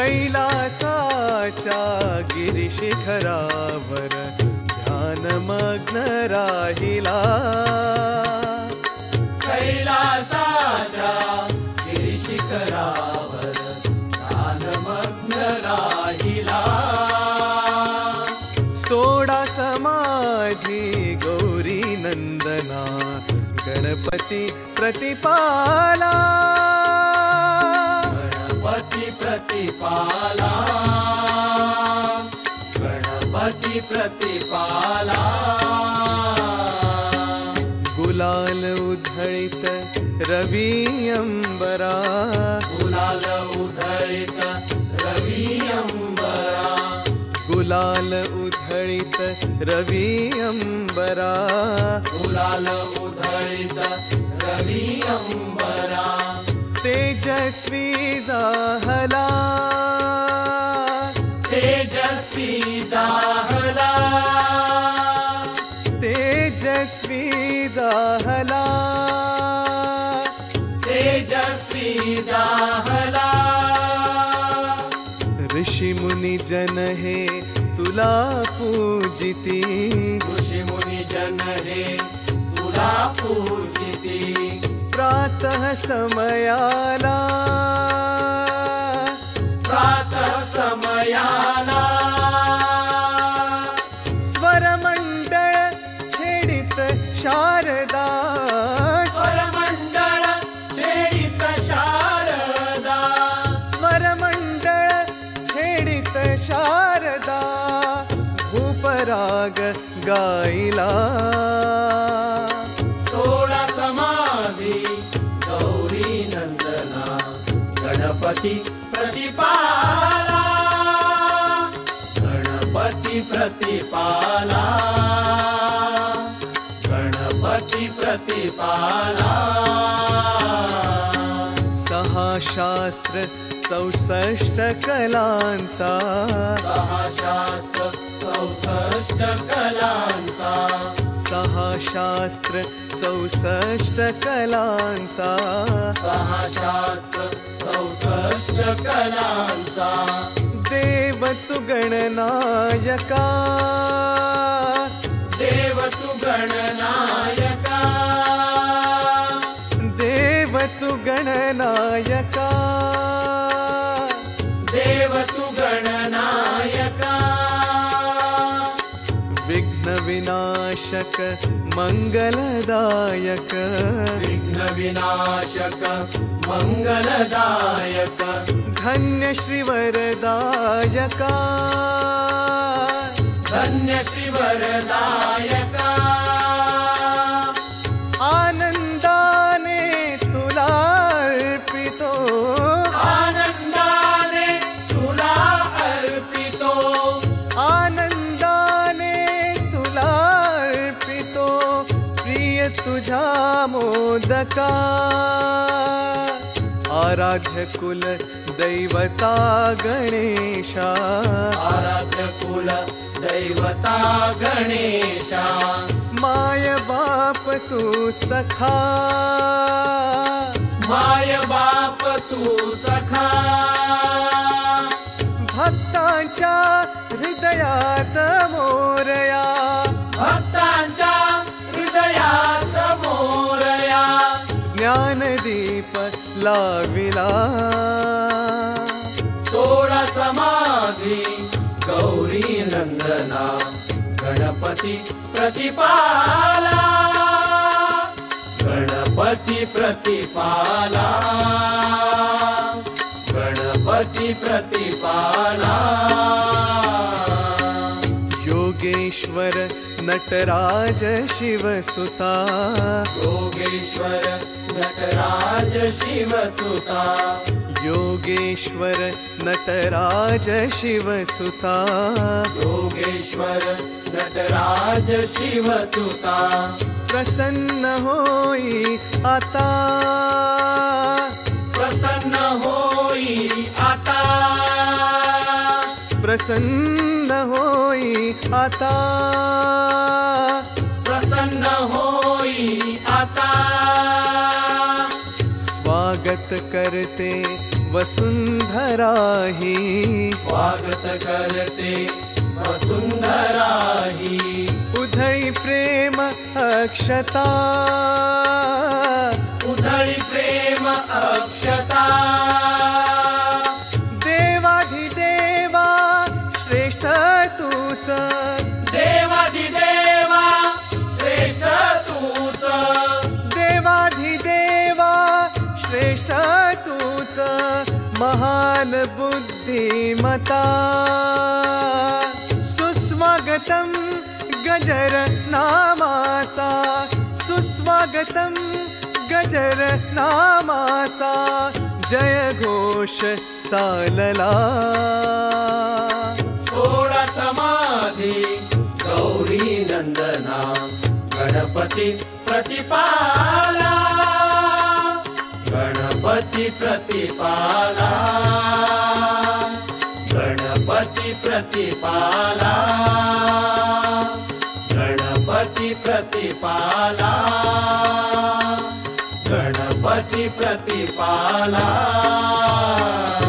कैलासाच्या गिरिशिखरावर ध्यानमग्न राहिला. कैलासाच्या गिरिशिखरावर ध्यानमग्न राहिला. सोडा समाधी गौरी नंदना गणपती प्रतिपाला. गणपती प्रतिपाला. गणपती प्रतिपाला. गुलाल उधळीत रवी अंबरा. गुलाल उधळीत रवी अंबरा. गुलाल उधळीत रवी अंबरा. गुलाल उधळीत रवी अंबरा. तेजस्वी जाहला. तेजस्वी जाहला. तेजस्वी जाहला. तेजस्वी जाहला. ऋषी मुनी जन हे तुला पूजिती. ऋषी मुनी जन हे तुला पूजिती. प्रातः समयाला. प्रातः समयाला. स्वरमंडळ छेडित शारदा. स्वरमंडळ छेडित शारदा. स्वरमंडळ छेडित शारदा. भूपराग गायला. सोळा समाधी गौरी नंदना गणपती प्रतिपाला. गणपती प्रतिपाला. गणपती प्रतिपाला. 6 शास्त्र 64 कलांचा. 6 शास्त्र 64 कलांचा. 6 शास्त्र 64 कलांचा. 6 शास्त्र 64 कलांचा. देव तु गणनायका. देव तु गणनायका. देव तु गणनायका. देव तु गणनायका. विघ्न विनाशक मंगलदायक. विघ्न विनाशक मंगलदायक. धन्य श्रीवरदायका. धन्य श्रीवरदायका. आनंदाने तुला अर्पितो. आनंदाने तुला अर्पितो. आनंदाने तुला अर्पितो. प्रिय तुझा मोदका. आराध्य कुल दैवता गणेशा. आराध्य कुल दैवता गणेशा. माय बाप तू सखा. माय बाप तू सखा. भक्तांच्या हृदयात मोरया. भक्तांच्या हृदयात मोरया. ज्ञानदीप लाविला. सोळा समाधी गौरी नंदना गणपती प्रतिपाला. गणपती प्रतिपाला. गणपती प्रतिपाला. योगेश्वर नटराज शिवसुता. योगेश्वर नटराज शिवसुता. योगेश्वर नटराज शिवसुता. योगेश्वर नटराज शिवसुता. प्रसन्न होई आता. प्रसन्न होई आता. प्रसन्न होई आता. प्रसन्न होई आता. स्वागत करते वसुंधरा ही स्वागत करते वसुंधरा ही उधळी प्रेम अक्षता उधळी प्रेम अक्षता देवाधिदेवा श्रेष्ठ तूच देवाधिदेवा श्रेष्ठ तूच देवाधिदेवा श्रेष्ठ तूच महान बुद्धिमता सुस्वागतम गजर नामाचा सुस्वागतम गजर नामाचा जय घोष चालला सोळा समाधी गौरी नंदना गणपती प्रतिपाला गणपती प्रतिपाला गणपती प्रतिपाला गणपती प्रतिपाला गणपती प्रतिपाला